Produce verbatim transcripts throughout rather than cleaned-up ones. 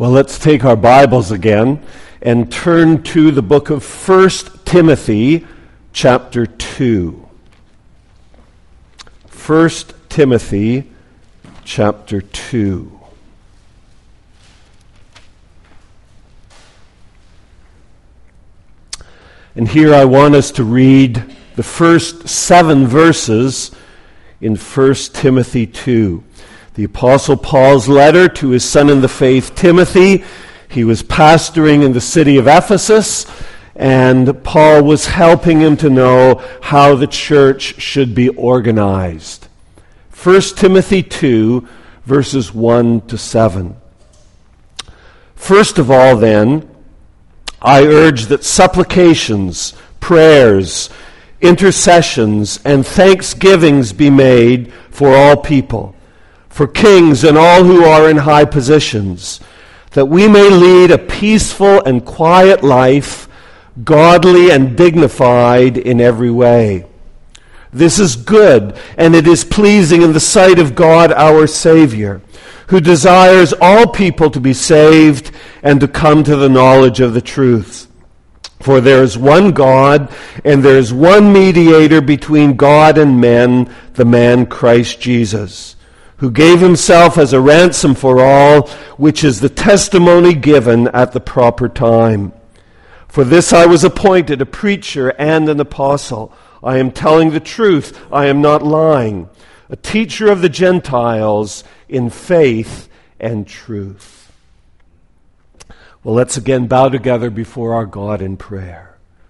Well, let's take our Bibles again and turn to the book of First Timothy, chapter two. First Timothy, chapter two. And here I want us to read the first seven verses in First Timothy two. The Apostle Paul's letter to his son in the faith, Timothy. He was pastoring in the city of Ephesus, and Paul was helping him to know how the church should be organized. First Timothy two, verses one to seven. First of all, then, I urge that supplications, prayers, intercessions, and thanksgivings be made for all people, for kings and all who are in high positions, that we may lead a peaceful and quiet life, godly and dignified in every way. This is good, and it is pleasing in the sight of God our Savior, who desires all people to be saved and to come to the knowledge of the truth. For there is one God, and there is one mediator between God and men, the man Christ Jesus, who gave himself as a ransom for all, which is the testimony given at the proper time. For this I was appointed a preacher and an apostle. I am telling the truth, I am not lying, a teacher of the Gentiles in faith and truth. Well, let's again bow together before our God in prayer.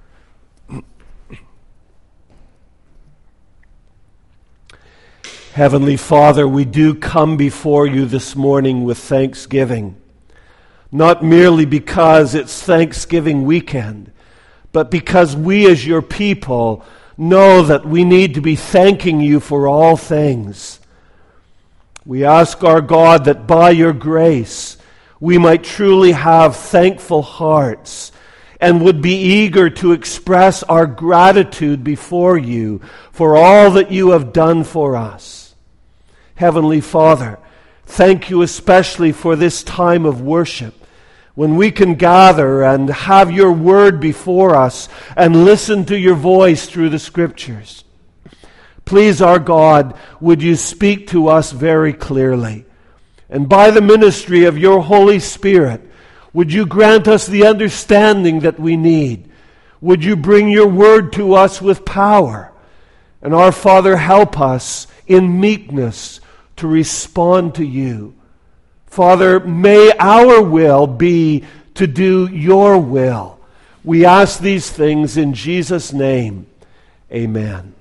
Heavenly Father, we do come before you this morning with thanksgiving, not merely because it's Thanksgiving weekend, but because we as your people know that we need to be thanking you for all things. We ask our God that by your grace we might truly have thankful hearts and would be eager to express our gratitude before you for all that you have done for us. Heavenly Father, thank you especially for this time of worship, when we can gather and have your word before us and listen to your voice through the Scriptures. Please, our God, would you speak to us very clearly, and by the ministry of your Holy Spirit, would you grant us the understanding that we need? Would you bring your word to us with power? And our Father, help us in meekness to respond to you. Father, may our will be to do your will. We ask these things in Jesus' name. Amen.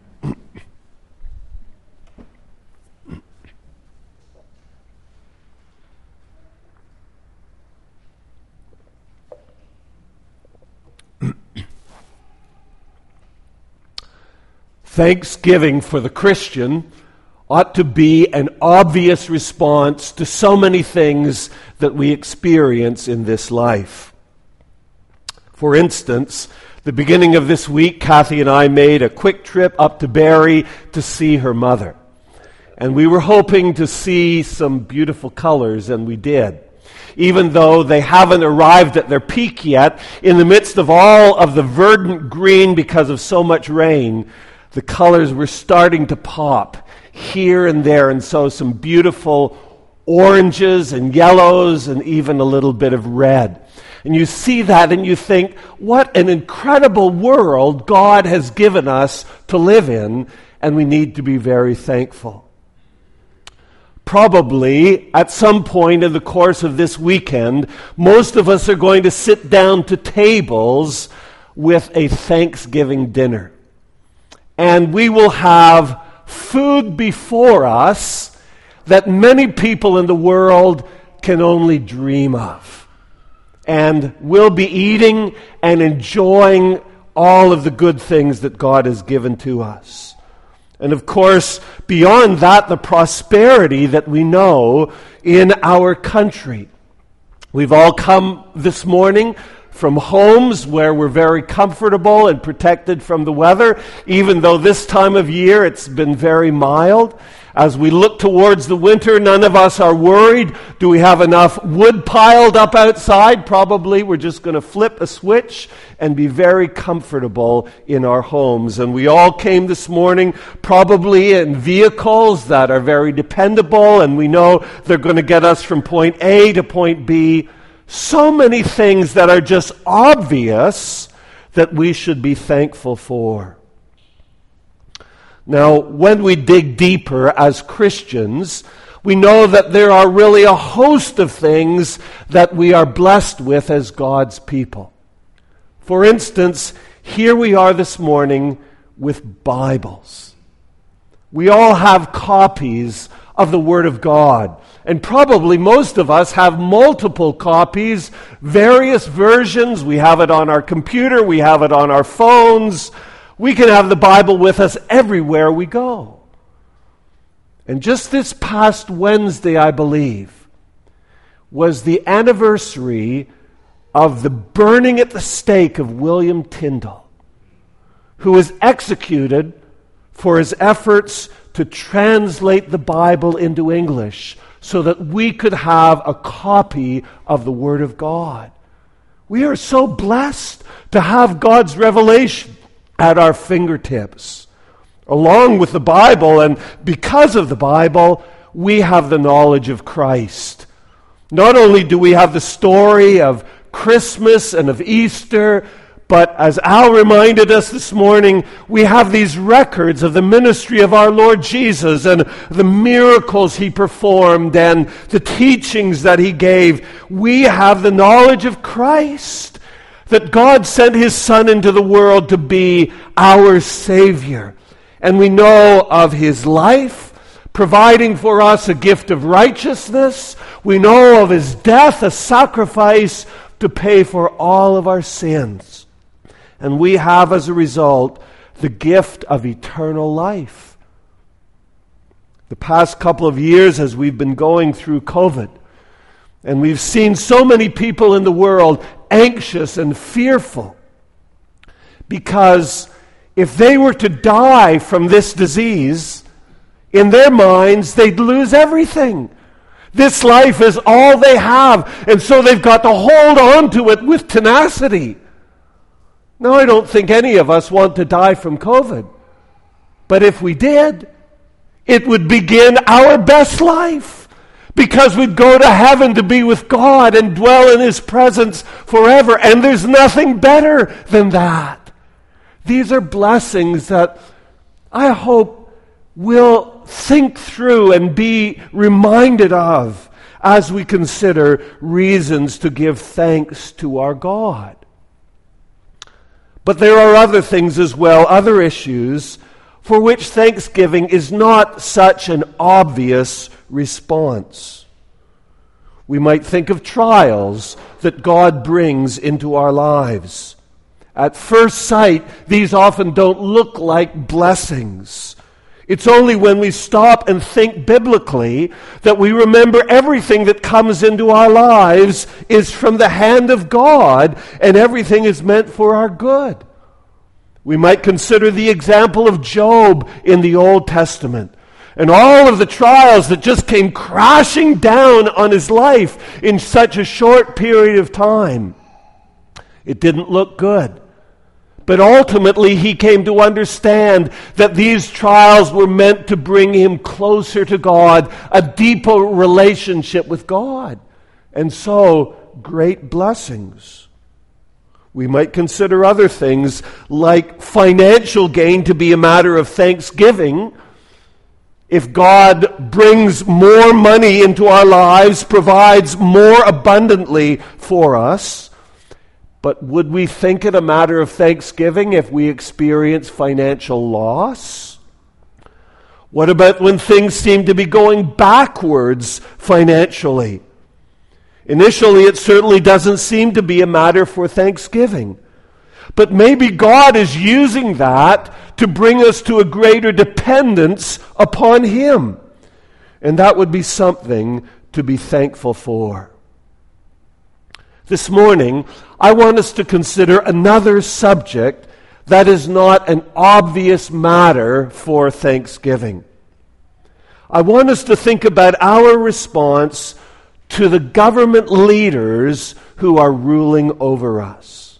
Thanksgiving for the Christian ought to be an obvious response to so many things that we experience in this life. For instance, the beginning of this week, Kathy and I made a quick trip up to Barrie to see her mother. And we were hoping to see some beautiful colors, and we did. Even though they haven't arrived at their peak yet, in the midst of all of the verdant green because of so much rain, the colors were starting to pop here and there, and so some beautiful oranges and yellows and even a little bit of red. And you see that and you think, what an incredible world God has given us to live in, and we need to be very thankful. Probably at some point in the course of this weekend, most of us are going to sit down to tables with a Thanksgiving dinner. And we will have food before us that many people in the world can only dream of. And we'll be eating and enjoying all of the good things that God has given to us. And of course, beyond that, the prosperity that we know in our country. We've all come this morning from homes where we're very comfortable and protected from the weather, even though this time of year it's been very mild. As we look towards the winter, none of us are worried. Do we have enough wood piled up outside? Probably. We're just going to flip a switch and be very comfortable in our homes. And we all came this morning probably in vehicles that are very dependable, and we know they're going to get us from point A to point B. So many things that are just obvious that we should be thankful for. Now, when we dig deeper as Christians, we know that there are really a host of things that we are blessed with as God's people. For instance, here we are this morning with Bibles. We all have copies of the Word of God, and probably most of us have multiple copies, various versions. We have it on our computer, we have it on our phones. We can have the Bible with us everywhere we go. And just this past Wednesday, I believe, was the anniversary of the burning at the stake of William Tyndale, who was executed for his efforts to translate the Bible into English so that we could have a copy of the Word of God. We are so blessed to have God's revelation at our fingertips. Along with the Bible, and because of the Bible, we have the knowledge of Christ. Not only do we have the story of Christmas and of Easter, but as Al reminded us this morning, we have these records of the ministry of our Lord Jesus and the miracles He performed and the teachings that He gave. We have the knowledge of Christ, that God sent His Son into the world to be our Savior. And we know of His life, providing for us a gift of righteousness. We know of His death, a sacrifice to pay for all of our sins. And we have, as a result, the gift of eternal life. The past couple of years, as we've been going through COVID, and we've seen so many people in the world anxious and fearful, because if they were to die from this disease, in their minds, they'd lose everything. This life is all they have, and so they've got to hold on to it with tenacity. Now, I don't think any of us want to die from COVID, but if we did, it would begin our best life. Because we'd go to heaven to be with God and dwell in His presence forever. And there's nothing better than that. These are blessings that I hope we'll think through and be reminded of as we consider reasons to give thanks to our God. But there are other things as well, other issues, for which thanksgiving is not such an obvious response. We might think of trials that God brings into our lives. At first sight, these often don't look like blessings. It's only when we stop and think biblically that we remember everything that comes into our lives is from the hand of God, and everything is meant for our good. We might consider the example of Job in the Old Testament, and all of the trials that just came crashing down on his life in such a short period of time. It didn't look good. But ultimately, he came to understand that these trials were meant to bring him closer to God, a deeper relationship with God. And so, great blessings. We might consider other things like financial gain to be a matter of thanksgiving. If God brings more money into our lives, provides more abundantly for us, but would we think it a matter of thanksgiving if we experience financial loss? What about when things seem to be going backwards financially? Initially, it certainly doesn't seem to be a matter for thanksgiving. But maybe God is using that to bring us to a greater dependence upon Him. And that would be something to be thankful for. This morning, I want us to consider another subject that is not an obvious matter for Thanksgiving. I want us to think about our response to the government leaders who are ruling over us.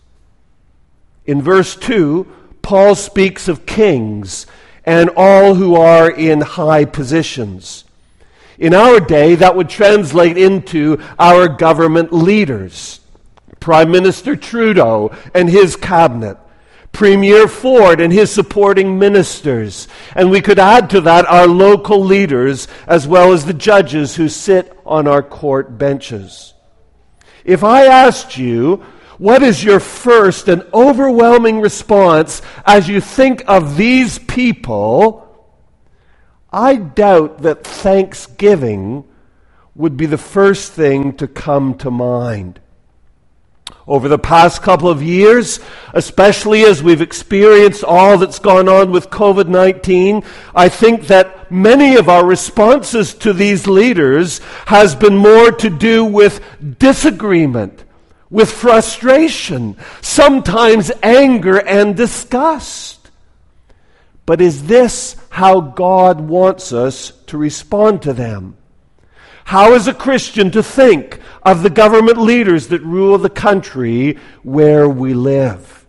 In verse two, Paul speaks of kings and all who are in high positions. In our day, that would translate into our government leaders. Prime Minister Trudeau and his cabinet, Premier Ford and his supporting ministers, and we could add to that our local leaders as well as the judges who sit on our court benches. If I asked you, what is your first and overwhelming response as you think of these people, I doubt that thanksgiving would be the first thing to come to mind. Over the past couple of years, especially as we've experienced all that's gone on with covid nineteen, I think that many of our responses to these leaders has been more to do with disagreement, with frustration, sometimes anger and disgust. But is this how God wants us to respond to them? How is a Christian to think of the government leaders that rule the country where we live?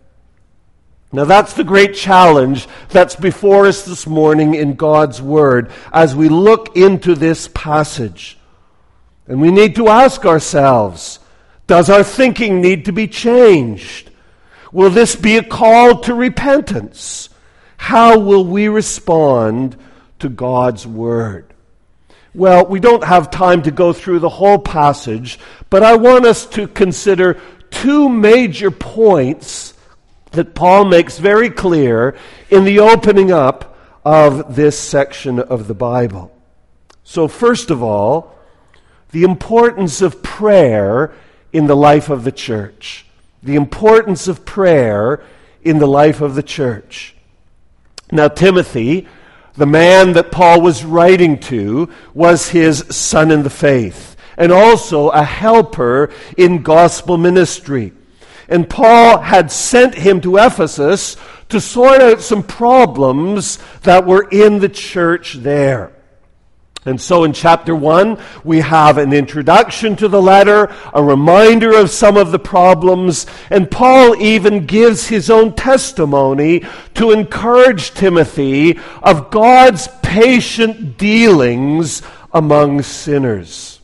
Now that's the great challenge that's before us this morning in God's Word as we look into this passage. And we need to ask ourselves, does our thinking need to be changed? Will this be a call to repentance? How will we respond to God's Word? Well, we don't have time to go through the whole passage, but I want us to consider two major points that Paul makes very clear in the opening up of this section of the Bible. So first of all, the importance of prayer in the life of the church. The importance of prayer in the life of the church. Now, Timothy, the man that Paul was writing to, was his son in the faith, and also a helper in gospel ministry. And Paul had sent him to Ephesus to sort out some problems that were in the church there. And so in chapter one, we have an introduction to the letter, a reminder of some of the problems, and Paul even gives his own testimony to encourage Timothy of God's patient dealings among sinners.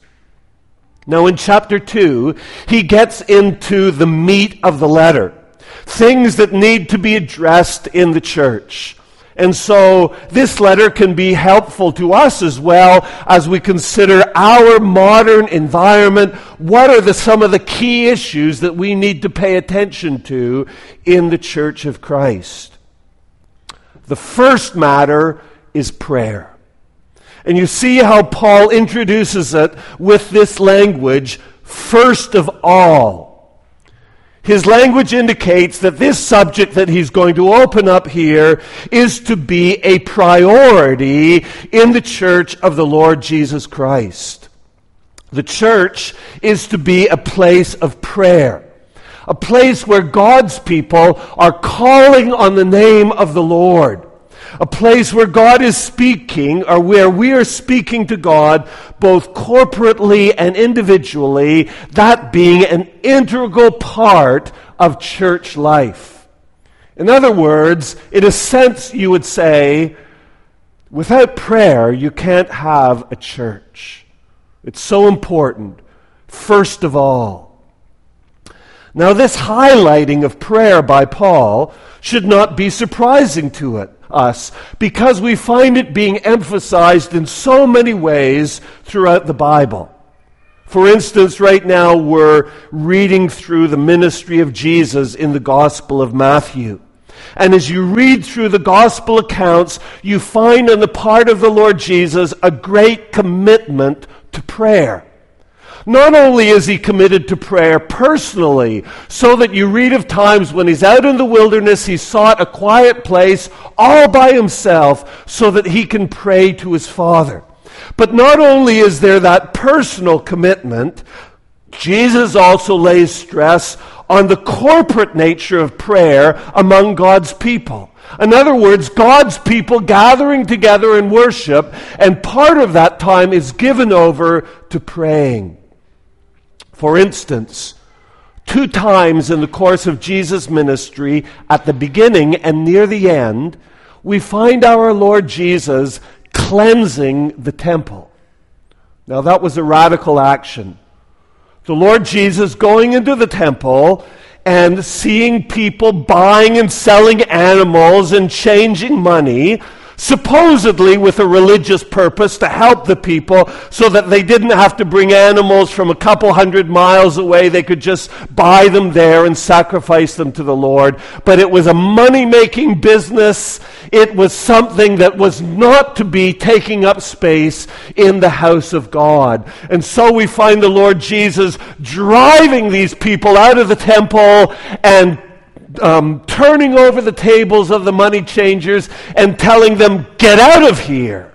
Now in chapter two, he gets into the meat of the letter, things that need to be addressed in the church. And so this letter can be helpful to us as well as we consider our modern environment. What are the, some of the key issues that we need to pay attention to in the Church of Christ? The first matter is prayer. And you see how Paul introduces it with this language, first of all. His language indicates that this subject that he's going to open up here is to be a priority in the church of the Lord Jesus Christ. The church is to be a place of prayer, a place where God's people are calling on the name of the Lord, a place where God is speaking, or where we are speaking to God both corporately and individually, that being an integral part of church life. In other words, in a sense you would say, without prayer you can't have a church. It's so important, first of all. Now this highlighting of prayer by Paul should not be surprising to it. us because we find it being emphasized in so many ways throughout the Bible. For instance, right now we're reading through the ministry of Jesus in the Gospel of Matthew. And as you read through the Gospel accounts, you find on the part of the Lord Jesus a great commitment to prayer. Not only is he committed to prayer personally, so that you read of times when he's out in the wilderness, he sought a quiet place all by himself so that he can pray to his Father. But not only is there that personal commitment, Jesus also lays stress on the corporate nature of prayer among God's people. In other words, God's people gathering together in worship, and part of that time is given over to praying. For instance, two times in the course of Jesus' ministry, at the beginning and near the end, we find our Lord Jesus cleansing the temple. Now that was a radical action. The Lord Jesus going into the temple and seeing people buying and selling animals and changing money, supposedly with a religious purpose to help the people so that they didn't have to bring animals from a couple hundred miles away. They could just buy them there and sacrifice them to the Lord. But it was a money-making business. It was something that was not to be taking up space in the house of God. And so we find the Lord Jesus driving these people out of the temple and Um, turning over the tables of the money changers and telling them, get out of here.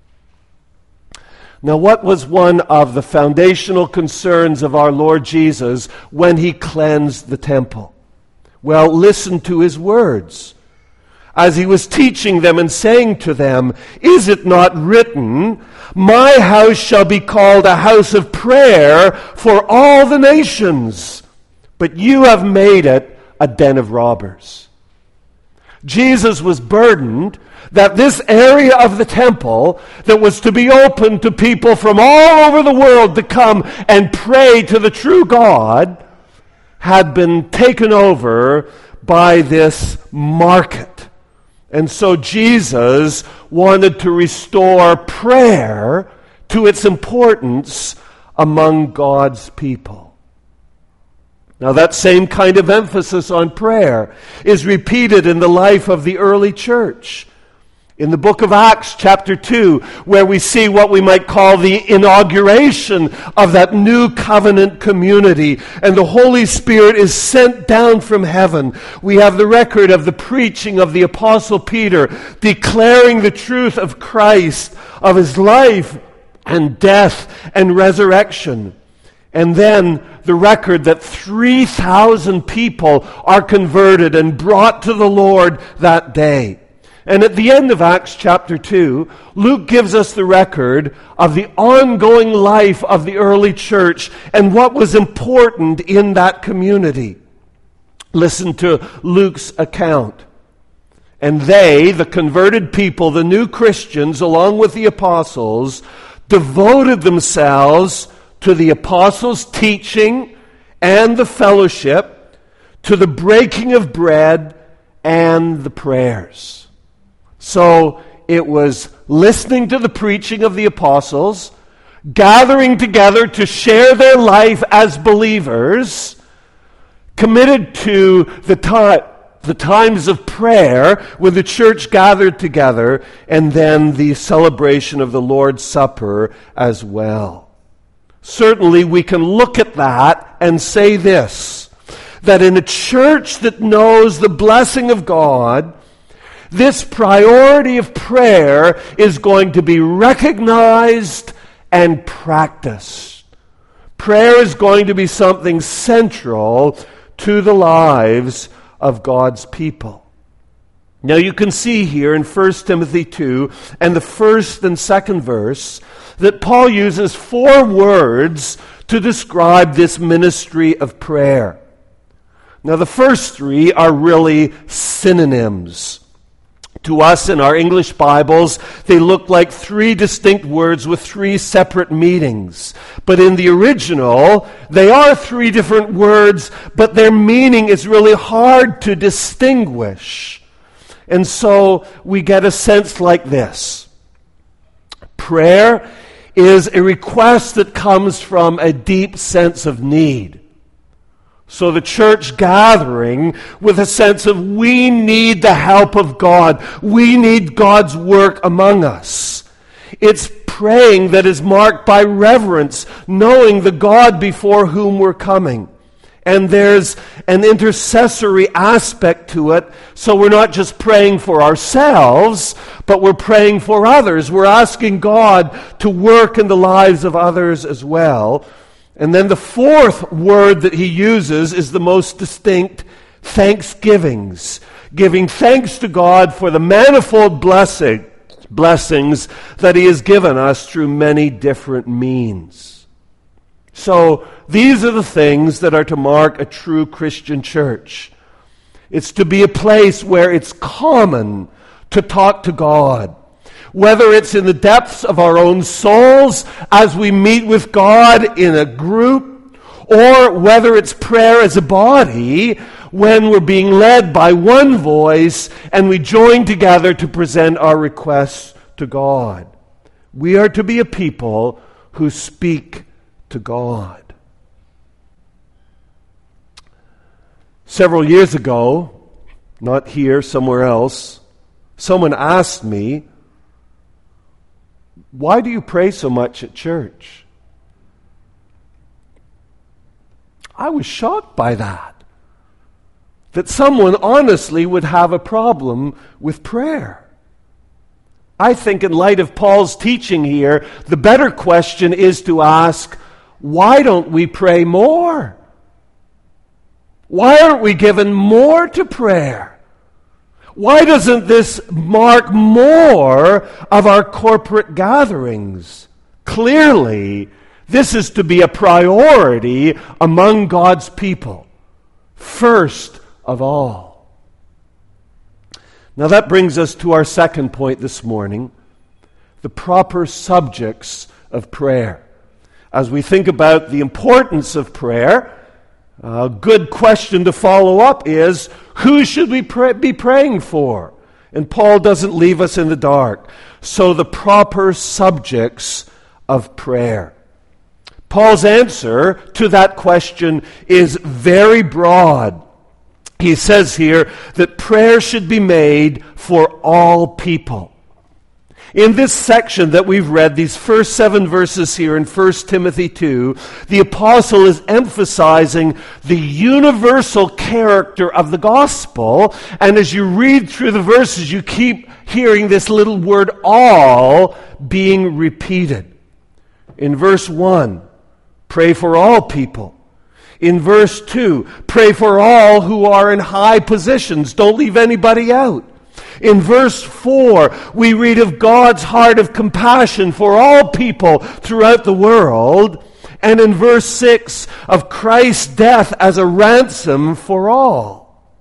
Now, what was one of the foundational concerns of our Lord Jesus when he cleansed the temple? Well, listen to his words. As he was teaching them and saying to them, is it not written, my house shall be called a house of prayer for all the nations, but you have made it a den of robbers. Jesus was burdened that this area of the temple that was to be open to people from all over the world to come and pray to the true God had been taken over by this market. And so Jesus wanted to restore prayer to its importance among God's people. Now that same kind of emphasis on prayer is repeated in the life of the early church. In the book of Acts chapter two, where we see what we might call the inauguration of that new covenant community, and the Holy Spirit is sent down from heaven. We have the record of the preaching of the Apostle Peter, declaring the truth of Christ, of his life and death and resurrection. And then the record that three thousand people are converted and brought to the Lord that day. And at the end of Acts chapter two, Luke gives us the record of the ongoing life of the early church and what was important in that community. Listen to Luke's account. And they, the converted people, the new Christians, along with the apostles, devoted themselves to the apostles' teaching and the fellowship, to the breaking of bread and the prayers. So it was listening to the preaching of the apostles, gathering together to share their life as believers, committed to the time, the times of prayer when the church gathered together, and then the celebration of the Lord's Supper as well. Certainly we can look at that and say this, that in a church that knows the blessing of God, this priority of prayer is going to be recognized and practiced. Prayer is going to be something central to the lives of God's people. Now you can see here in First Timothy two and the first and second verse that Paul uses four words to describe this ministry of prayer. Now the first three are really synonyms. To us in our English Bibles, they look like three distinct words with three separate meanings. But in the original, they are three different words, but their meaning is really hard to distinguish. And so we get a sense like this. Prayer is a request that comes from a deep sense of need. So the church gathering with a sense of we need the help of God. We need God's work among us. It's praying that is marked by reverence, knowing the God before whom we're coming. And there's an intercessory aspect to it, so we're not just praying for ourselves, but we're praying for others. We're asking God to work in the lives of others as well. And then the fourth word that he uses is the most distinct, thanksgivings. Giving thanks to God for the manifold blessing, blessings that he has given us through many different means. So these are the things that are to mark a true Christian church. It's to be a place where it's common to talk to God. Whether it's in the depths of our own souls as we meet with God in a group, or whether it's prayer as a body when we're being led by one voice and we join together to present our requests to God. We are to be a people who speak to God. Several years ago, not here, somewhere else, someone asked me, "Why do you pray so much at church?" I was shocked by that. That someone honestly would have a problem with prayer. I think in light of Paul's teaching here, the better question is to ask, why don't we pray more? Why aren't we given more to prayer? Why doesn't this mark more of our corporate gatherings? Clearly, this is to be a priority among God's people, first of all. Now that brings us to our second point this morning, the proper subjects of prayer. As we think about the importance of prayer, a good question to follow up is, who should we pray, be praying for? And Paul doesn't leave us in the dark. So the proper subjects of prayer. Paul's answer to that question is very broad. He says here that prayer should be made for all people. In this section that we've read, these first seven verses here in First Timothy two, the apostle is emphasizing the universal character of the gospel. And as you read through the verses, you keep hearing this little word all being repeated. In verse one, pray for all people. In verse two, pray for all who are in high positions. Don't leave anybody out. In verse four, we read of God's heart of compassion for all people throughout the world. And in verse six, of Christ's death as a ransom for all.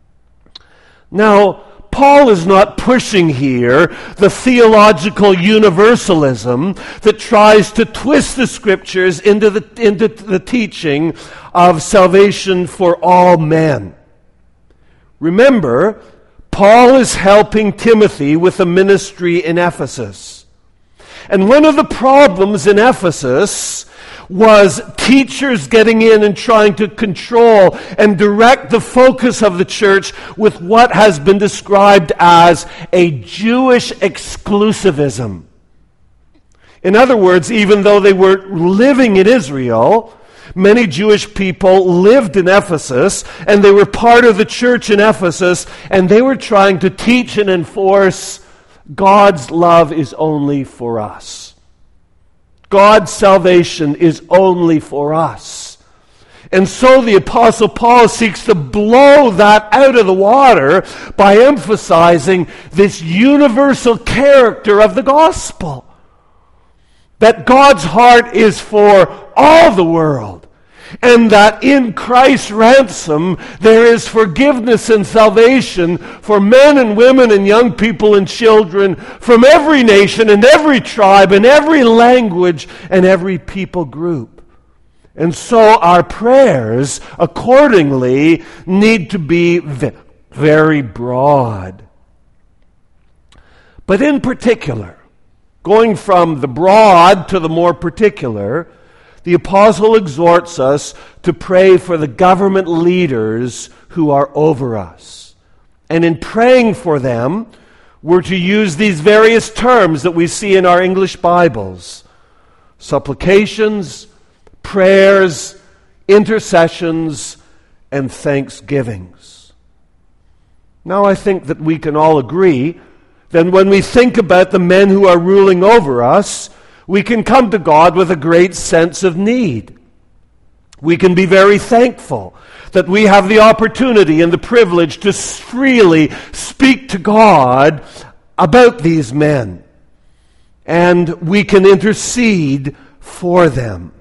Now, Paul is not pushing here the theological universalism that tries to twist the Scriptures into the, into the teaching of salvation for all men. Remember, Paul is helping Timothy with a ministry in Ephesus. And one of the problems in Ephesus was teachers getting in and trying to control and direct the focus of the church with what has been described as a Jewish exclusivism. In other words, even though they were living in Israel, many Jewish people lived in Ephesus, and they were part of the church in Ephesus, and they were trying to teach and enforce God's love is only for us. God's salvation is only for us. And so the Apostle Paul seeks to blow that out of the water by emphasizing this universal character of the gospel. That God's heart is for all the world. And that in Christ's ransom there is forgiveness and salvation for men and women and young people and children from every nation and every tribe and every language and every people group. And so our prayers accordingly need to be very broad. But in particular, going from the broad to the more particular, the apostle exhorts us to pray for the government leaders who are over us. And in praying for them, we're to use these various terms that we see in our English Bibles. Supplications, prayers, intercessions, and thanksgivings. Now I think that we can all agree that when we think about the men who are ruling over us, we can come to God with a great sense of need. We can be very thankful that we have the opportunity and the privilege to freely speak to God about these men. And we can intercede for them.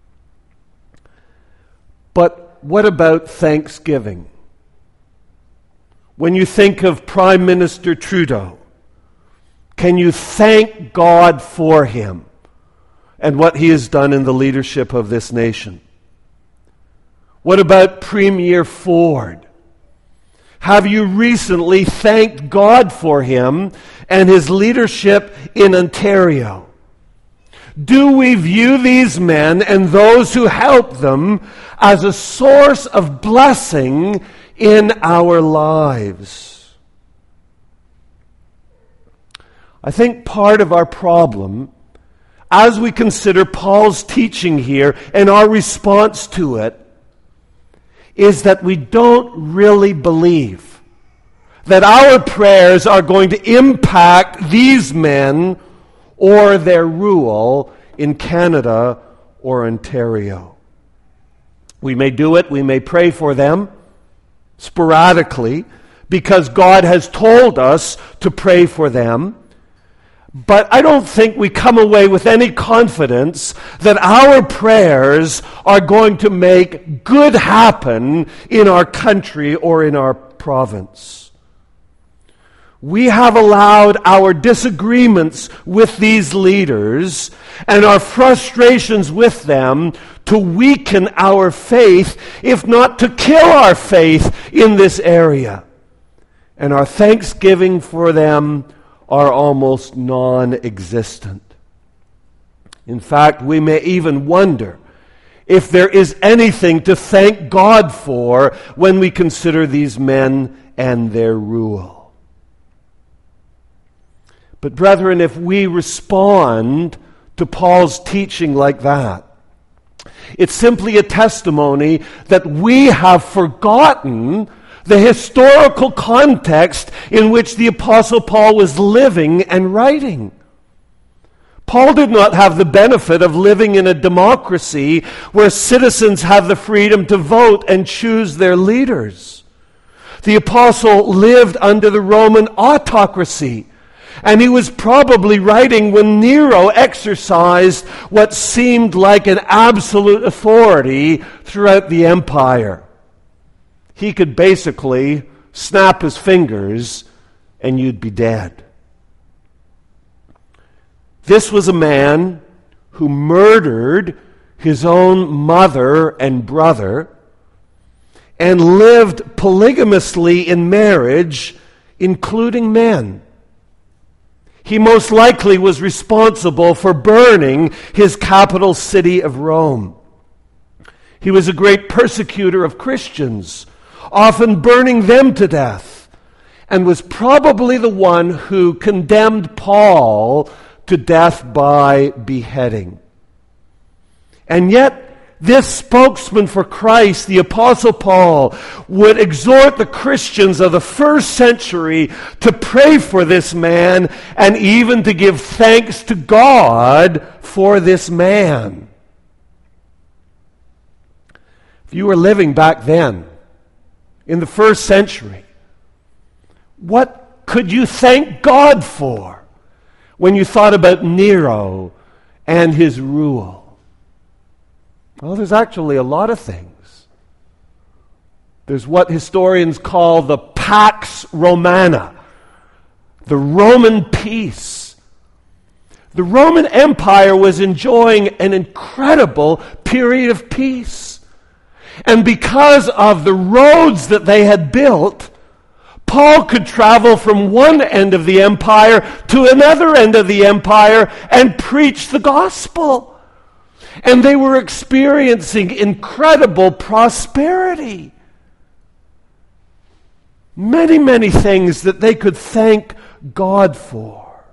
But what about thanksgiving? When you think of Prime Minister Trudeau, can you thank God for him and what he has done in the leadership of this nation? What about Premier Ford? Have you recently thanked God for him and his leadership in Ontario? Do we view these men and those who help them as a source of blessing in our lives? I think part of our problem, as we consider Paul's teaching here and our response to it, is that we don't really believe that our prayers are going to impact these men or their rule in Canada or Ontario. We may do it, we may pray for them sporadically because God has told us to pray for them. But I don't think we come away with any confidence that our prayers are going to make good happen in our country or in our province. We have allowed our disagreements with these leaders and our frustrations with them to weaken our faith, if not to kill our faith in this area. And our thanksgiving for them are almost non-existent. In fact, we may even wonder if there is anything to thank God for when we consider these men and their rule. But brethren, if we respond to Paul's teaching like that, it's simply a testimony that we have forgotten the historical context in which the Apostle Paul was living and writing. Paul did not have the benefit of living in a democracy where citizens have the freedom to vote and choose their leaders. The Apostle lived under the Roman autocracy, and he was probably writing when Nero exercised what seemed like an absolute authority throughout the empire. He could basically snap his fingers and you'd be dead. This was a man who murdered his own mother and brother and lived polygamously in marriage, including men. He most likely was responsible for burning his capital city of Rome. He was a great persecutor of Christians, often burning them to death, and was probably the one who condemned Paul to death by beheading. And yet, this spokesman for Christ, the Apostle Paul, would exhort the Christians of the first century to pray for this man and even to give thanks to God for this man. If you were living back then, in the first century, what could you thank God for when you thought about Nero and his rule? Well, there's actually a lot of things. There's what historians call the Pax Romana, the Roman peace. The Roman Empire was enjoying an incredible period of peace. And because of the roads that they had built, Paul could travel from one end of the empire to another end of the empire and preach the gospel. And they were experiencing incredible prosperity. Many, many things that they could thank God for.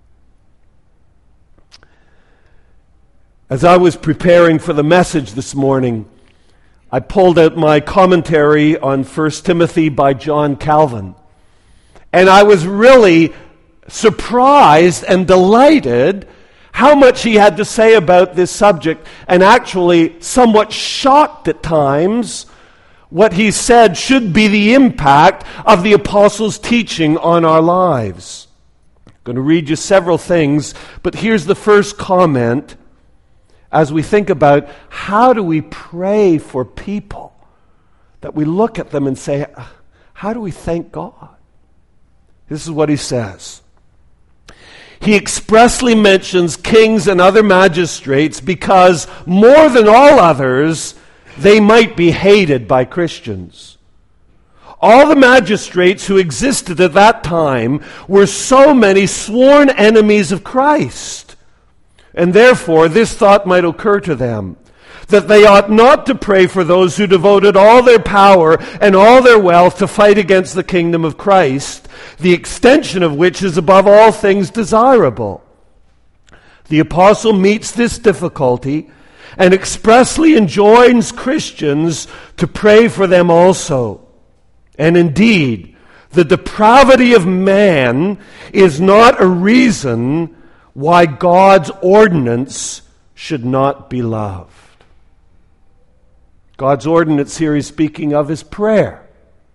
As I was preparing for the message this morning, I pulled out my commentary on First Timothy by John Calvin. And I was really surprised and delighted how much he had to say about this subject, and actually somewhat shocked at times what he said should be the impact of the apostles' teaching on our lives. I'm going to read you several things, but here's the first comment as we think about how do we pray for people, that we look at them and say, how do we thank God? This is what he says. He expressly mentions kings and other magistrates because, more than all others, they might be hated by Christians. All the magistrates who existed at that time were so many sworn enemies of Christ. And therefore, this thought might occur to them, that they ought not to pray for those who devoted all their power and all their wealth to fight against the kingdom of Christ, the extension of which is above all things desirable. The apostle meets this difficulty and expressly enjoins Christians to pray for them also. And indeed, the depravity of man is not a reason why God's ordinance should not be loved. God's ordinance here he's speaking of is prayer.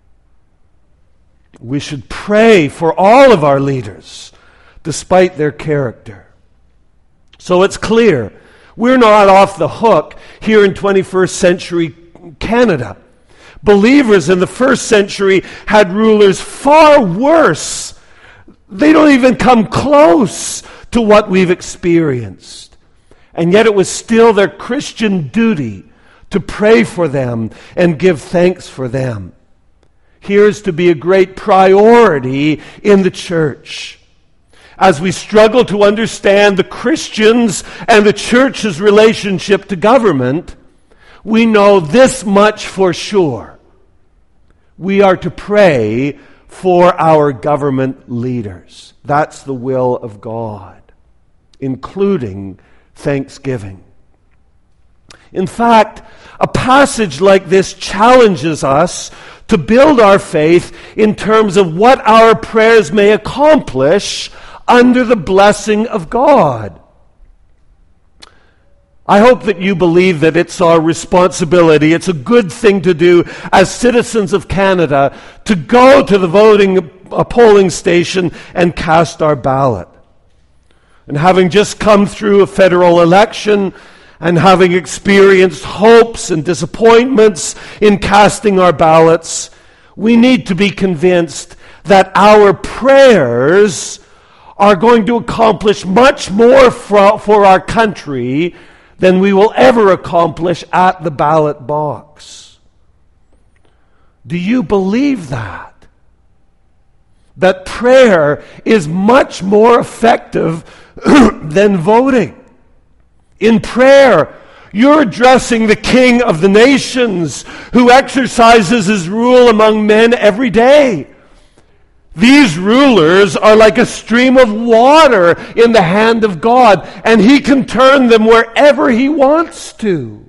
We should pray for all of our leaders, despite their character. So it's clear, we're not off the hook here in twenty-first century Canada. Believers in the first century had rulers far worse. They don't even come close to what we've experienced. And yet it was still their Christian duty to pray for them and give thanks for them. Here's to be a great priority in the church. As we struggle to understand the Christians and the church's relationship to government, we know this much for sure. We are to pray for our government leaders. That's the will of God, including thanksgiving. In fact, a passage like this challenges us to build our faith in terms of what our prayers may accomplish under the blessing of God. I hope that you believe that it's our responsibility, it's a good thing to do as citizens of Canada to go to the voting a polling station and cast our ballot. And having just come through a federal election, and having experienced hopes and disappointments in casting our ballots, we need to be convinced that our prayers are going to accomplish much more for, for our country than we will ever accomplish at the ballot box. Do you believe that? That prayer is much more effective than voting. In prayer, you're addressing the King of the nations who exercises his rule among men every day. These rulers are like a stream of water in the hand of God, and he can turn them wherever he wants to.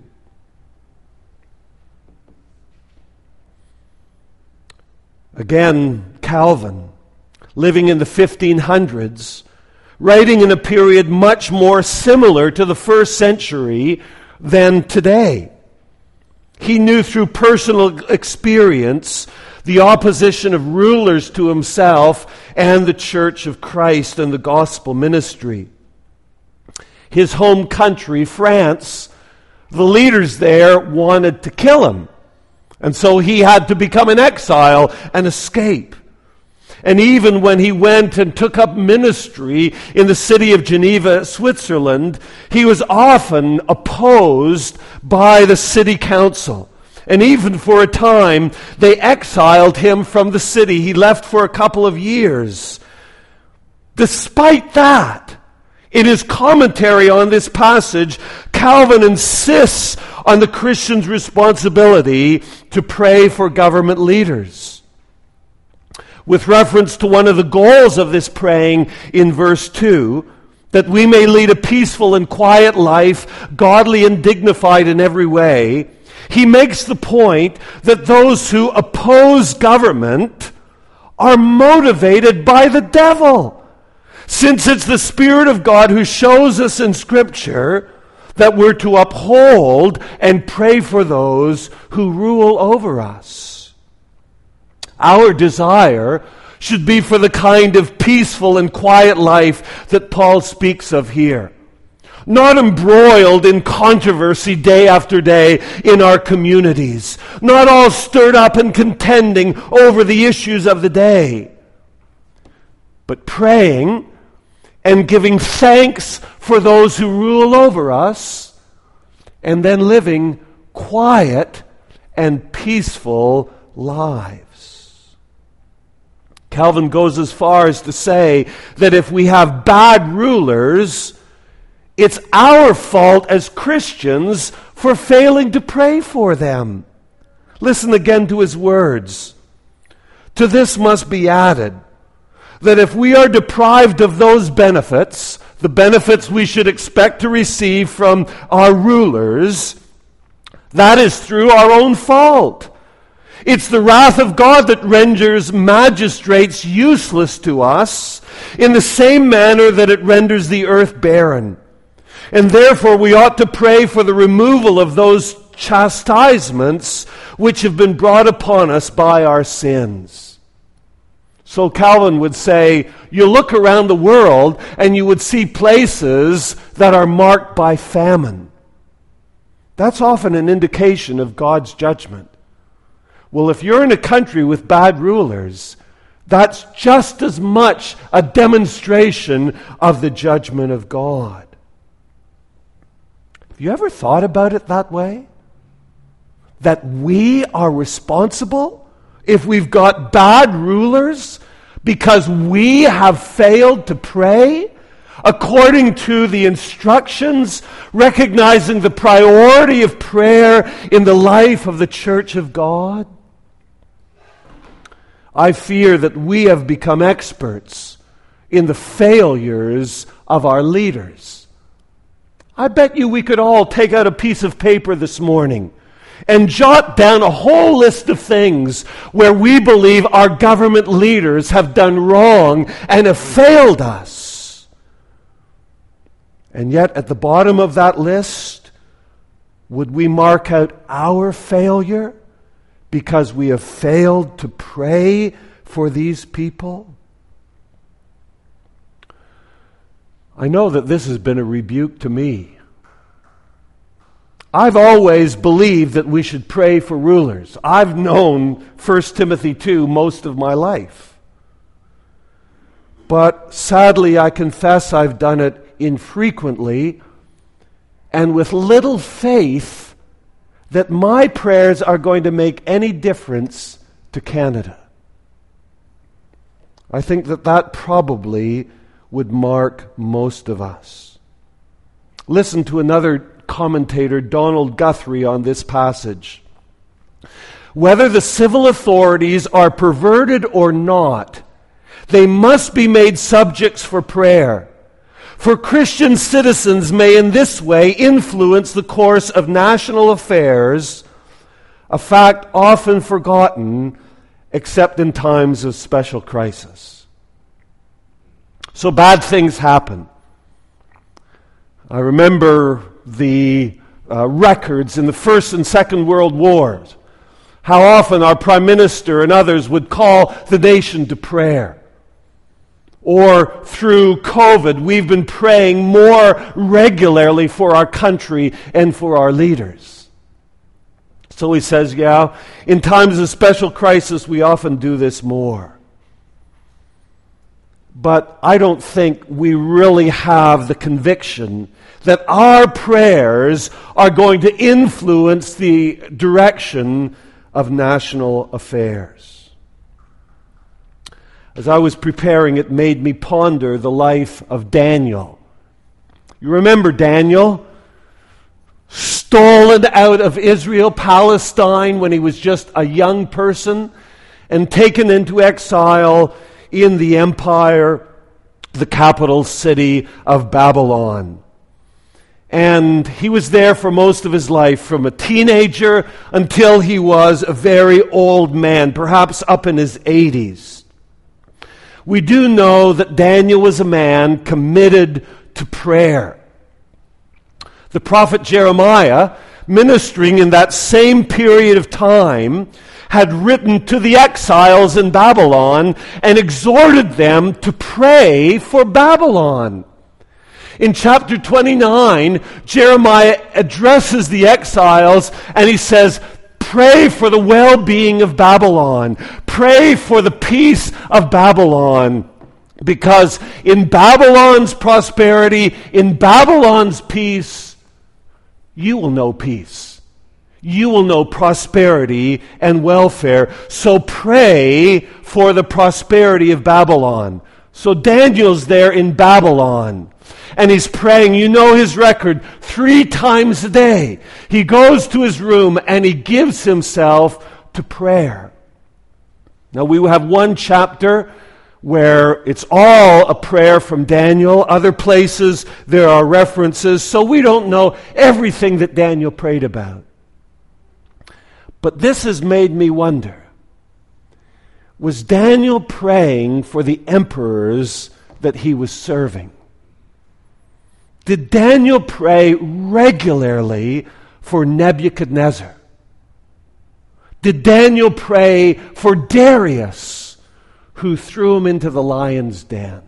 Again, Calvin, living in the fifteen hundreds, writing in a period much more similar to the first century than today. He knew through personal experience the opposition of rulers to himself and the Church of Christ and the gospel ministry. His home country, France, the leaders there wanted to kill him. And so he had to become an exile and escape. And even when he went and took up ministry in the city of Geneva, Switzerland, he was often opposed by the city council. And even for a time, they exiled him from the city. He left for a couple of years. Despite that, in his commentary on this passage, Calvin insists on the Christian's responsibility to pray for government leaders. With reference to one of the goals of this praying in verse two, that we may lead a peaceful and quiet life, godly and dignified in every way, he makes the point that those who oppose government are motivated by the devil. Since it's the Spirit of God who shows us in Scripture that we're to uphold and pray for those who rule over us. Our desire should be for the kind of peaceful and quiet life that Paul speaks of here. Not embroiled in controversy day after day in our communities. Not all stirred up and contending over the issues of the day. But praying and giving thanks for those who rule over us, and then living quiet and peaceful lives. Calvin goes as far as to say that if we have bad rulers, it's our fault as Christians for failing to pray for them. Listen again to his words. To this must be added that if we are deprived of those benefits, the benefits we should expect to receive from our rulers, that is through our own fault. It's the wrath of God that renders magistrates useless to us in the same manner that it renders the earth barren. And therefore we ought to pray for the removal of those chastisements which have been brought upon us by our sins. So Calvin would say, you look around the world and you would see places that are marked by famine. That's often an indication of God's judgment. Well, if you're in a country with bad rulers, that's just as much a demonstration of the judgment of God. Have you ever thought about it that way? That we are responsible if we've got bad rulers because we have failed to pray according to the instructions, recognizing the priority of prayer in the life of the Church of God? I fear that we have become experts in the failures of our leaders. I bet you we could all take out a piece of paper this morning and jot down a whole list of things where we believe our government leaders have done wrong and have failed us. And yet at the bottom of that list, would we mark out our failure because we have failed to pray for these people? I know that this has been a rebuke to me. I've always believed that we should pray for rulers. I've known First Timothy two most of my life. But sadly, I confess I've done it infrequently and with little faith that my prayers are going to make any difference to Canada. I think that that probably would mark most of us. Listen to another commentator, Donald Guthrie, on this passage. Whether the civil authorities are perverted or not, they must be made subjects for prayer. For Christian citizens may in this way influence the course of national affairs, a fact often forgotten except in times of special crisis. So bad things happen. I remember the uh, records in the First and Second World Wars, how often our Prime Minister and others would call the nation to prayer. Or through COVID, we've been praying more regularly for our country and for our leaders. So he says, yeah, in times of special crisis, we often do this more. But I don't think we really have the conviction that our prayers are going to influence the direction of national affairs. As I was preparing, it made me ponder the life of Daniel. You remember Daniel? Stolen out of Israel, Palestine, when he was just a young person, and taken into exile in the empire, the capital city of Babylon. And he was there for most of his life, from a teenager until he was a very old man, perhaps up in his eighties. we do know that Daniel was a man committed to prayer. The prophet Jeremiah, ministering in that same period of time, had written to the exiles in Babylon and exhorted them to pray for Babylon. In chapter twenty-nine, Jeremiah addresses the exiles and he says, pray for the well-being of Babylon. Pray for the peace of Babylon. Because in Babylon's prosperity, in Babylon's peace, you will know peace. You will know prosperity and welfare. So pray for the prosperity of Babylon. So Daniel's there in Babylon. And he's praying, you know his record, three times a day. He goes to his room and he gives himself to prayer. Now we have one chapter where it's all a prayer from Daniel. Other places there are references, so we don't know everything that Daniel prayed about. But this has made me wonder, was Daniel praying for the emperors that he was serving? Did Daniel pray regularly for Nebuchadnezzar? Did Daniel pray for Darius, who threw him into the lion's den?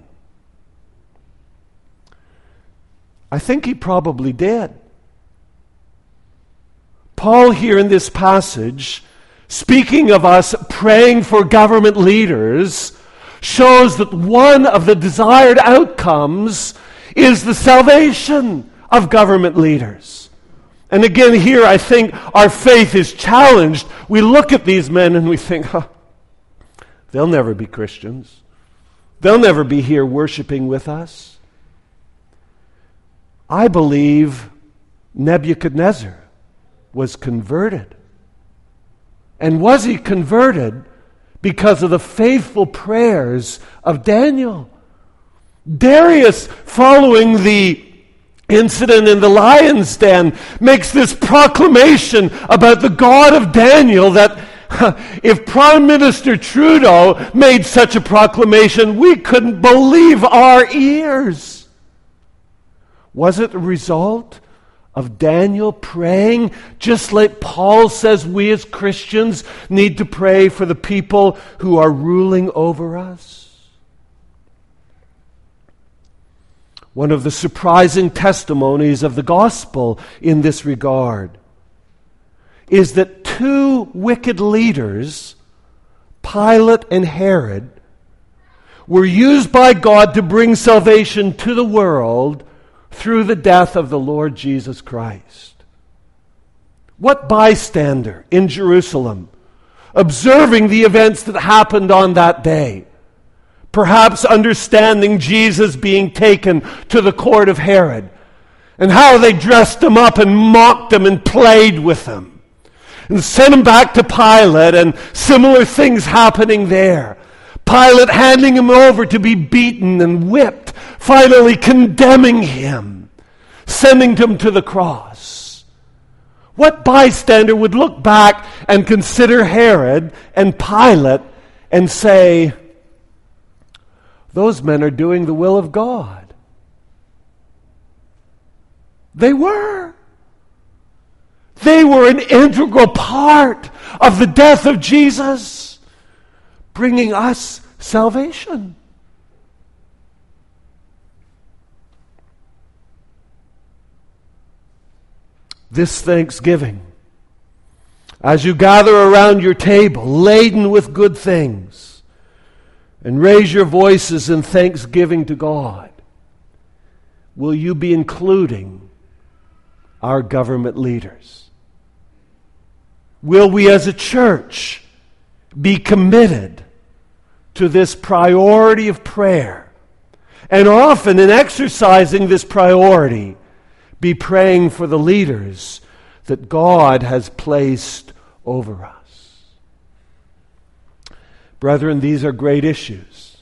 I think he probably did. Paul here in this passage, speaking of us praying for government leaders, shows that one of the desired outcomes is the salvation of government leaders. And again here I think our faith is challenged. We look at these men and we think, huh, they'll never be Christians. They'll never be here worshiping with us. I believe Nebuchadnezzar was converted. And was he converted because of the faithful prayers of Daniel? Darius, following the incident in the lion's den, makes this proclamation about the God of Daniel that if Prime Minister Trudeau made such a proclamation, we couldn't believe our ears. Was it a result of Daniel praying, just like Paul says we as Christians need to pray for the people who are ruling over us? One of the surprising testimonies of the gospel in this regard is that two wicked leaders, Pilate and Herod, were used by God to bring salvation to the world through the death of the Lord Jesus Christ. What bystander in Jerusalem, observing the events that happened on that day, perhaps understanding Jesus being taken to the court of Herod, and how they dressed him up and mocked him and played with him, and sent him back to Pilate, and similar things happening there. Pilate handing him over to be beaten and whipped, finally condemning him, sending him to the cross. What bystander would look back and consider Herod and Pilate and say, those men are doing the will of God? They were. They were an integral part of the death of Jesus, bringing us salvation. This Thanksgiving, as you gather around your table, laden with good things, and raise your voices in thanksgiving to God, will you be including our government leaders? Will we as a church be committed to this priority of prayer? And often in exercising this priority, be praying for the leaders that God has placed over us. Brethren, these are great issues.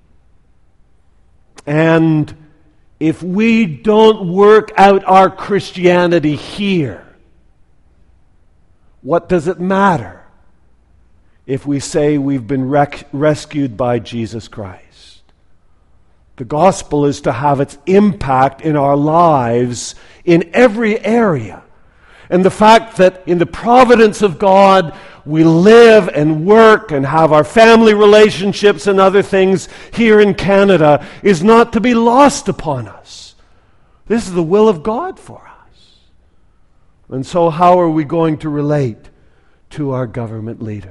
And if we don't work out our Christianity here, what does it matter if we say we've been rec- rescued by Jesus Christ. The gospel is to have its impact in our lives in every area. And the fact that in the providence of God, we live and work and have our family relationships and other things here in Canada is not to be lost upon us. This is the will of God for us. And so how are we going to relate to our government leaders?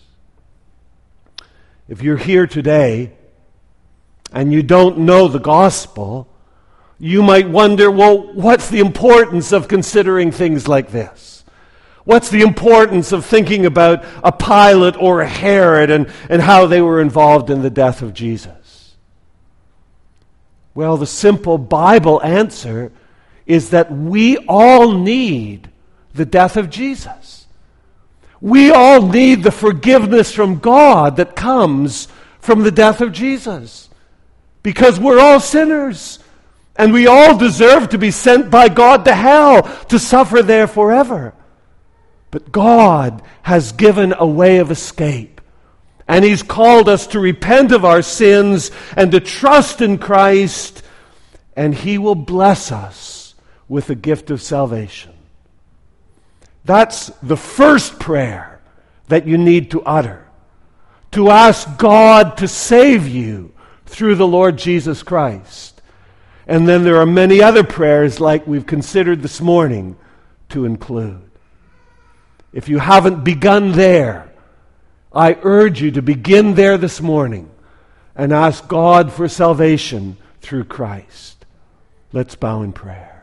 If you're here today and you don't know the gospel, you might wonder, well, what's the importance of considering things like this? What's the importance of thinking about a Pilate or a Herod and, and how they were involved in the death of Jesus? Well, the simple Bible answer is that we all need the death of Jesus. We all need the forgiveness from God that comes from the death of Jesus. Because we're all sinners. And we all deserve to be sent by God to hell, to suffer there forever. But God has given a way of escape. And He's called us to repent of our sins and to trust in Christ. And He will bless us with the gift of salvation. That's the first prayer that you need to utter. To ask God to save you through the Lord Jesus Christ. And then there are many other prayers like we've considered this morning to include. If you haven't begun there, I urge you to begin there this morning and ask God for salvation through Christ. Let's bow in prayer.